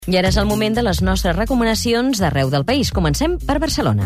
I ara és el moment de les nostres recomanacions d'arreu del país. Comencem per Barcelona.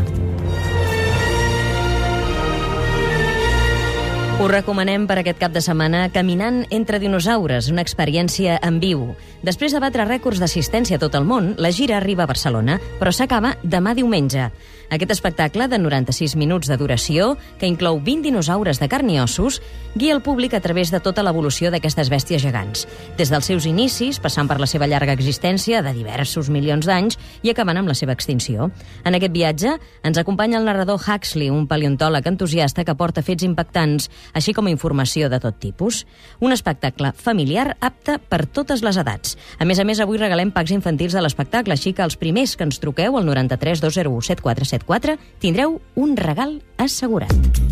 Us recomanem per aquest cap de setmana Caminant entre dinosaures, una experiència en viu. Després de batre rècords d'assistència a tot el món, la gira arriba a Barcelona, però s'acaba demà diumenge. Aquest espectacle de 96 minuts de duració, que inclou 20 dinosaures de carn i ossos, guia el públic a través de tota l'evolució d'aquestes bèsties gegants, des dels seus inicis, passant per la seva llarga existència de diversos milions d'anys i acabant amb la seva extinció. En aquest viatge ens acompanya el narrador Huxley, un paleontòleg entusiasta que porta fets impactants, així com informació de tot tipus. Un espectacle familiar apte per totes les edats. A més, avui regalem packs infantils de l'espectacle, així que els primers que ens truqueu al 93 201 7474 tindreu un regal assegurat.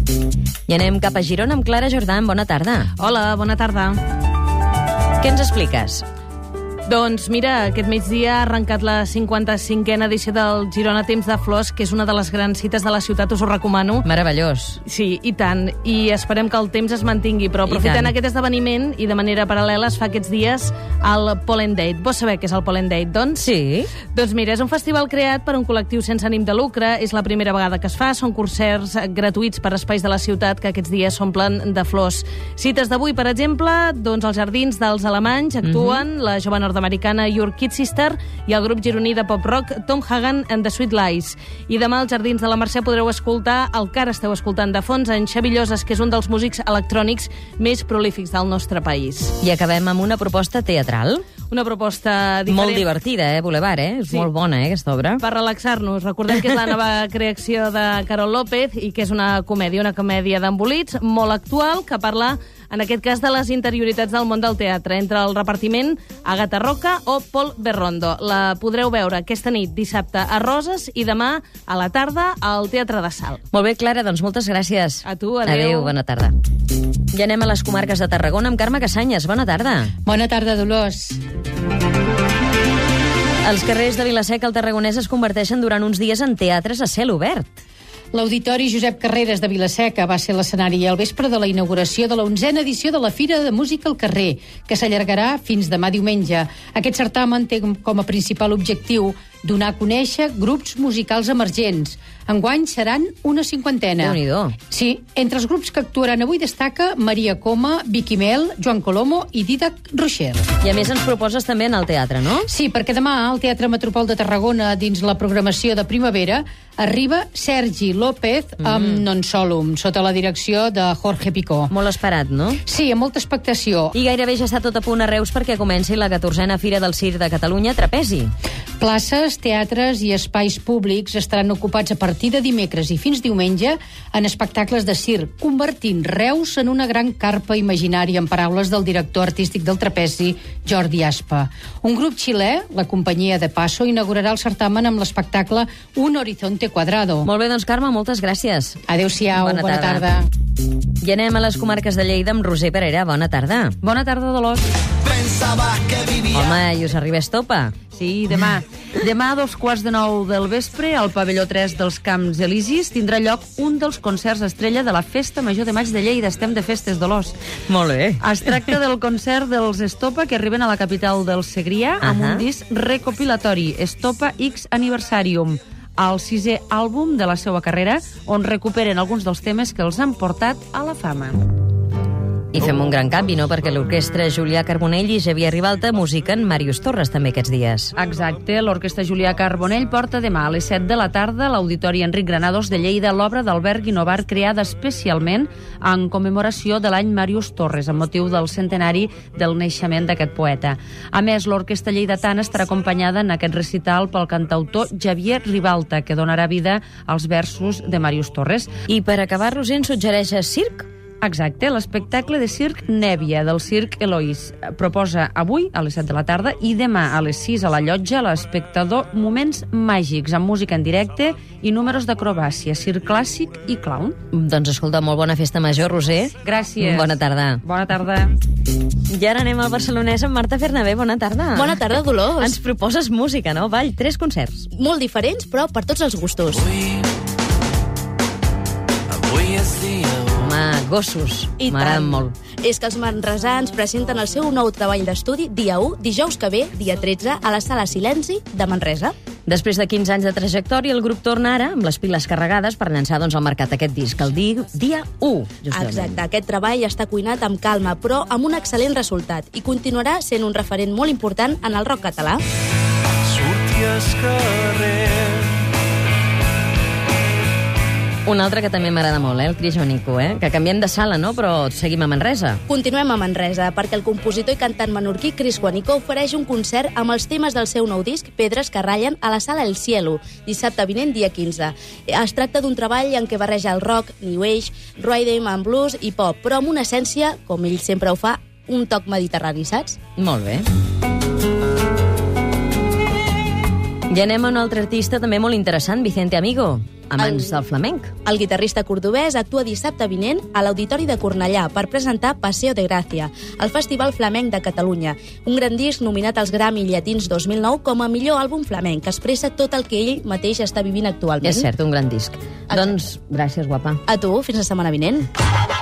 I anem cap a Girona amb Clara Jordan. Bona tarda. Hola, bona tarda. Què ens expliques? Doncs mira, aquest migdia ha arrencat la 55a edició del Girona Temps de Flors, que és una de les grans cites de la ciutat, us ho recomano. Meravellós. Sí, i tant. I esperem que el temps es mantingui, però aprofitant aquest esdeveniment i de manera paral·lela es fa aquests dies el Pollen Date. Vols saber què és el Pollen Date, doncs? Sí. Doncs mira, és un festival creat per un col·lectiu sense ànim de lucre, és la primera vegada que es fa, són concerts gratuïts per espais de la ciutat que aquests dies s'omplen de flors. Cites d'avui, per exemple, doncs als Jardins dels Alemanys actuen la jove nord-americana Your Kid Sister i el grup gironí de pop-rock Tom Hagen and the Sweet Lies. I demà als Jardins de la Mercè podreu escoltar el que ara esteu escoltant de fons, en Xavi Lloses, que és un dels músics electrònics més prolífics del nostre país. I acabem amb una proposta teatral. Una proposta diferent. Molt divertida, Boulevard, És Sí. molt bona, aquesta obra. Per relaxar-nos. Recordem que és la nova creació de Carol López i que és una comèdia d'embolits molt actual que parla, en aquest cas, de les interioritats del món del teatre, entre el repartiment Agatha Roca o Paul Berrondo. La podreu veure aquesta nit, dissabte, a Roses i demà a la tarda al Teatre de Salt. Molt bé, Clara, doncs moltes gràcies. A tu, adéu. Adéu, bona tarda. I anem a les comarques de Tarragona amb Carme Cassanyes. Bona tarda. Bona tarda, Dolors. Els carrers de Vila-seca al Tarragonès es converteixen durant uns dies en teatres a cel obert. L'Auditori Josep Carreras de Vila-seca va ser l'escenari al vespre de la inauguració de la 11a edició de la Fira de Música al Carrer, que s'allargarà fins demà diumenge. Aquest certamen té com a principal objectiu donar a conèixer grups musicals emergents. Enguany seran una 50a. Déu-n'hi-do. Sí, entre els grups que actuaran avui destaca Maria Coma, Vicky Mel, Joan Colomo i Didac Rocher. I a més ens proposes també en el teatre, no? Sí, perquè demà al Teatre Metropol de Tarragona, dins la programació de primavera, arriba Sergi López amb Non Solum, sota la direcció de Jorge Picó. Molt esperat, no? Sí, amb molta expectació. I gairebé ja està tot a punt a Reus perquè comenci la 14a Fira del Circ de Catalunya, Trapezi. Places, teatres i espais públics estaran ocupats a partir de dimecres i fins diumenge en espectacles de circ, convertint Reus en una gran carpa imaginària, en paraules del director artístic del Trapezi, Jordi Aspa. Un grup xilè, la companyia de Paso, inaugurarà el certamen amb l'espectacle Un Horizonte Cuadrado. Molt bé, doncs, Carme, moltes gràcies. Adéu-siau, bona tarda. I anem a les comarques de Lleida amb Roser Perera. Bona tarda. Bona tarda, Dolors. Home, i us arriba estopa. Sí, demà. Demà a 2:15 del vespre, al pavelló 3 dels Camps Elisis, tindrà lloc un dels concerts estrella de la Festa Major de Maig de Lleida. Estem de festes, Dolors. Molt bé. Es tracta del concert dels Estopa, que arriben a la capital del Segrià amb un disc recopilatori, Estopa X Aniversarium, el 6è àlbum de la seva carrera, on recuperen alguns dels temes que els han portat a la fama. I fem un gran canvi, no?, perquè l'orquestra Julià Carbonell i Xavier Ribalta musiquen Màrius Torres també aquests dies. Exacte, l'orquestra Julià Carbonell porta demà a les 7 de la tarda a l'Auditori Enric Granados de Lleida l'obra d'Albert Guinovar creada especialment en commemoració de l'any Màrius Torres, amb motiu del centenari del naixement d'aquest poeta. A més, l'orquestra lleidatana estarà acompanyada en aquest recital pel cantautor Xavier Ribalta, que donarà vida als versos de Màrius Torres. I per acabar, Roser, ens suggereixes circ? Exacte, l'espectacle de circ Nèvia, del circ Eloís. Proposa avui a les 7 de la tarda i demà a les 6 a la Llotja l'espectador Moments Màgics, amb música en directe i números d'acrobàcia, circ clàssic i clown. Doncs escolta, molt bona festa major, Roser. Gràcies. Bona tarda. Bona tarda. I ara anem al Barcelonès amb Marta Fernabé. Bona tarda. Bona tarda, Dolors. Ens proposes música, no? Ball, 3 concerts. Molt diferents, però per tots els gustos. Home, gossos. I M'agraden tant. molt. És que els manresans presenten el seu nou treball d'estudi dia 1, dijous que ve, dia 13, a la Sala Silenci de Manresa. Després de 15 anys de trajectòria, el grup torna ara amb les piles carregades per llançar al mercat aquest disc, el dia 1. Justament. Exacte, aquest treball està cuinat amb calma, però amb un excel·lent resultat, i continuarà sent un referent molt important en el rock català. Sorties carrer. Un altre que també m'agrada molt, el Cris Jonico, que canviem de sala, no? Però seguim a Manresa. Continuem a Manresa, perquè el compositor i cantant menorquí Cris Juanico ofereix un concert amb els temes del seu nou disc, Pedres que ratllen, a la Sala El Cielo, dissabte vinent, dia 15. Es tracta d'un treball en què barreja el rock, new age, rhythm and blues i pop, però amb una essència, com ell sempre ho fa, un toc mediterrani, saps? Molt bé. I anem a un altre artista també molt interessant, Vicente Amigo, amants del flamenc. El guitarrista cordobès actua dissabte vinent a l'Auditori de Cornellà per presentar Paseo de Gràcia, el Festival Flamenc de Catalunya, un gran disc nominat als Grammy Llatins 2009 com a millor àlbum flamenc, que expressa tot el que ell mateix està vivint actualment. És cert, un gran disc. Exacte. Doncs gràcies, guapa. A tu, fins la setmana vinent.